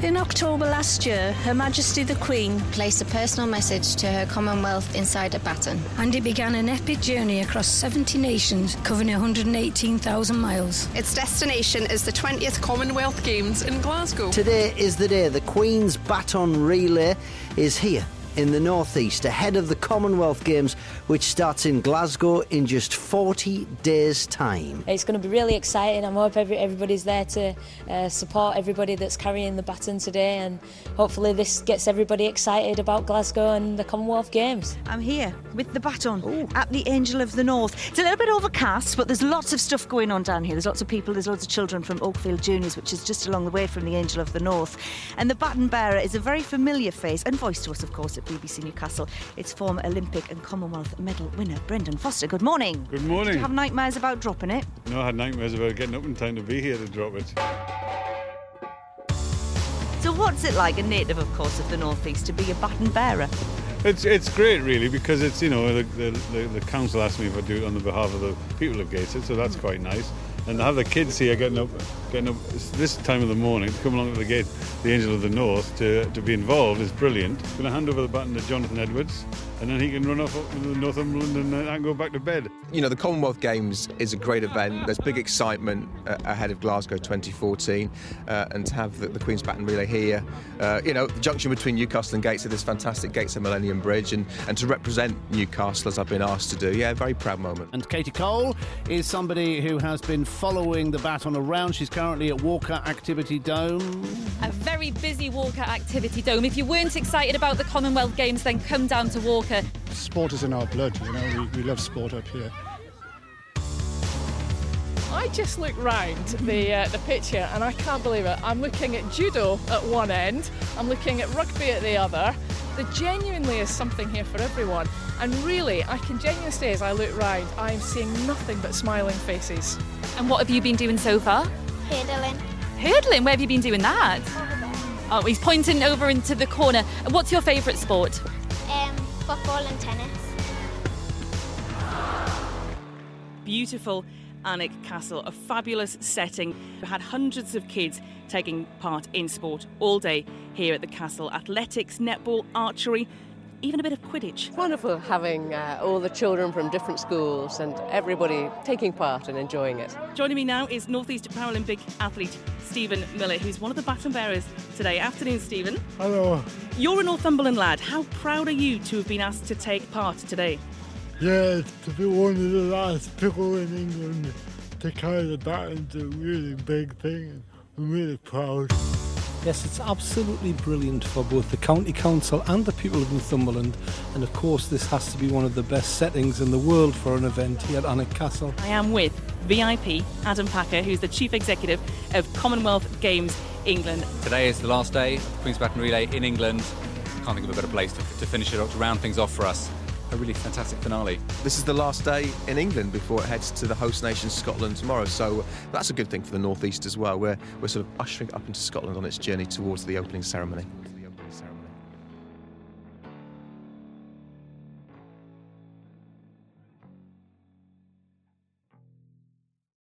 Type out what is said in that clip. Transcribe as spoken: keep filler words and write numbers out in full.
In October last year, Her Majesty the Queen placed a personal message to her Commonwealth inside a baton. and it began an epic journey across seventy nations, covering one hundred eighteen thousand miles. Its destination is the twentieth Commonwealth Games in Glasgow. Today is the day the Queen's Baton Relay is here in the northeast, ahead of the Commonwealth Games, which starts in Glasgow in just forty days' time. It's going to be really exciting. I hope every, everybody's there to uh, support everybody that's carrying the baton today, and hopefully this gets everybody excited about Glasgow and the Commonwealth Games. I'm here with the baton Ooh. at the Angel of the North. It's a little bit overcast, but there's lots of stuff going on down here. There's lots of people, there's lots of children from Oakfield Juniors, which is just along the way from the Angel of the North. And the baton bearer is a very familiar face and voice to us, of course, at B B C Newcastle. It's former Olympic and Commonwealth medal winner Brendan Foster. Good morning. Good morning. Did you have nightmares about dropping it? No, I had nightmares about getting up in time to be here to drop it. So what's it like, a native, of course, of the North East, to be a baton bearer? It's it's great, really, because it's, you know, the, the, the, the council asked me if I do it on the behalf of the people of Gateshead, so that's quite nice. And to have the kids here getting up, getting up this time of the morning to come along to the gate, the Angel of the North, to to be involved is brilliant. I'm going to hand over the baton to Jonathan Edwards, and then he can run off up to Northumberland and uh, I can go back to bed. You know, the Commonwealth Games is a great event. There's big excitement uh, ahead of Glasgow twenty fourteen, uh, and to have the, the Queen's Baton Relay here, uh, you know, the junction between Newcastle and Gateshead, this fantastic Gateshead Millennium Bridge, and, and to represent Newcastle as I've been asked to do. Yeah, very proud moment. And Katie Cole is somebody who has been following the baton around. She's currently at Walker Activity Dome. A very busy Walker Activity Dome. If you weren't excited about the Commonwealth Games, then come down to Walker. Sport is in our blood, you know, we, we love sport up here. I just look round the uh, the pitch here and I can't believe it. I'm looking at judo at one end, I'm looking at rugby at the other. There genuinely is something here for everyone. And really, I can genuinely say as I look round, I'm seeing nothing but smiling faces. And what have you been doing so far? Hurdling. Hurdling? Where have you been doing that? Oh, he's pointing over into the corner. What's your favourite sport? Um, football and tennis. Beautiful Alnwick Castle, a fabulous setting. We had hundreds of kids taking part in sport all day here at the castle. Athletics, netball, archery, even a bit of Quidditch. It's wonderful having uh, all the children from different schools and everybody taking part and enjoying it. Joining me now is North East Paralympic athlete Stephen Miller, who's one of the baton bearers today. Afternoon, Stephen. Hello. You're a Northumberland lad. How proud are you to have been asked to take part today? Yeah, to be one of the last people in England to carry the baton is a really big thing. I'm really proud. Yes, it's absolutely brilliant for both the County Council and the people of Northumberland, and of course this has to be one of the best settings in the world for an event here at Alnwick Castle. I am with V I P Adam Packer, who's the Chief Executive of Commonwealth Games England. Today is the last day of the Queen's Baton Relay in England. Can't think of a better place to, to finish it off, to round things off for us. A really fantastic finale. This is the last day in England before it heads to the host nation Scotland tomorrow, so that's a good thing for the North East as well. We're, we're sort of ushering it up into Scotland on its journey towards the opening ceremony.